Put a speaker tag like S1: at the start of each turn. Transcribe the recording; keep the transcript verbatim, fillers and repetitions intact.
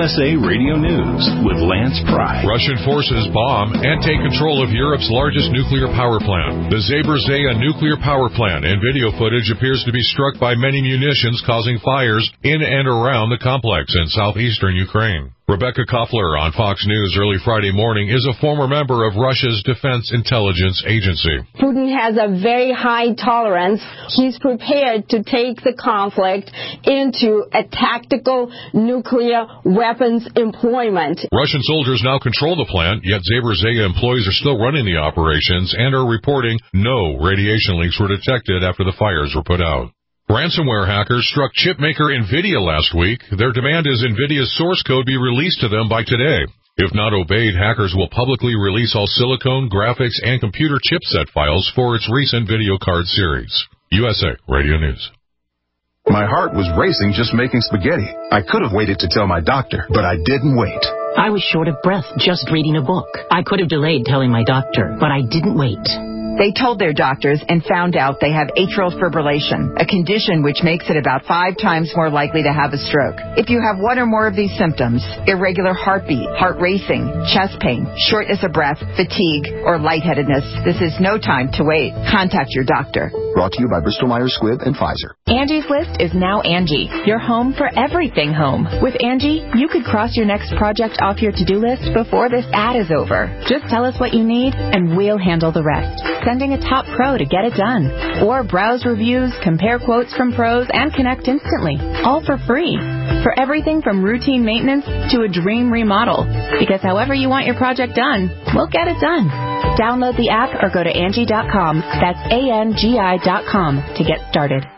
S1: S A Radio News with Lance Pry.
S2: Russian forces bomb and take control of Europe's largest nuclear power plant. The Zaporizhzhia nuclear power plant, and video footage appears to be struck by many munitions, causing fires in and around the complex in southeastern Ukraine. Rebecca Koffler on Fox News early Friday morning is a former member of Russia's Defense Intelligence Agency.
S3: Putin has a very high tolerance. He's prepared to take the conflict into a tactical nuclear weapons employment.
S2: Russian soldiers now control the plant, yet Zaporizhzhia employees are still running the operations and are reporting no radiation leaks were detected after the fires were put out. Ransomware hackers struck chipmaker NVIDIA last week. Their demand is NVIDIA's source code be released to them by today. If not obeyed, hackers will publicly release all silicone, graphics, and computer chipset files for its recent video card series. U S A Radio News.
S4: My heart was racing just making spaghetti. I could have waited to tell my doctor, but I didn't wait.
S5: I was short of breath just reading a book. I could have delayed telling my doctor, but I didn't wait.
S6: They told their doctors and found out they have atrial fibrillation, a condition which makes it about five times more likely to have a stroke. If you have one or more of these symptoms, irregular heartbeat, heart racing, chest pain, shortness of breath, fatigue, or lightheadedness, this is no time to wait. Contact your doctor.
S4: Brought to you by Bristol-Myers Squibb and Pfizer.
S7: Angie's List is now Angie, your home for everything home. With Angie, you could cross your next project off your to-do list before this ad is over. Just tell us what you need, and we'll handle the rest. Sending a top pro to get it done. Or browse reviews, compare quotes from pros, and connect instantly. All for free. For everything from routine maintenance to a dream remodel. Because however you want your project done, we'll get it done. Download the app or go to Angie dot com. That's A N G I dot com to get started.